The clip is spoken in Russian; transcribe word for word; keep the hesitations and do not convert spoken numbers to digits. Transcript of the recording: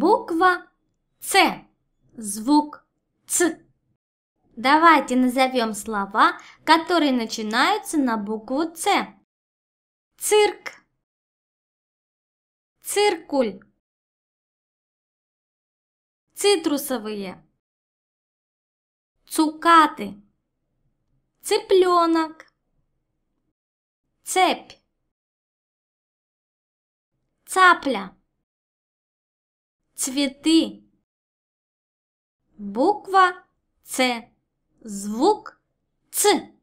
Буква Ц. Звук Ц. Давайте назовем слова, которые начинаются на букву Ц. Цирк, циркуль, цитрусовые, цукаты, цыпленок, цепь, цапля, цветы. Буква Ц. Звук Ц.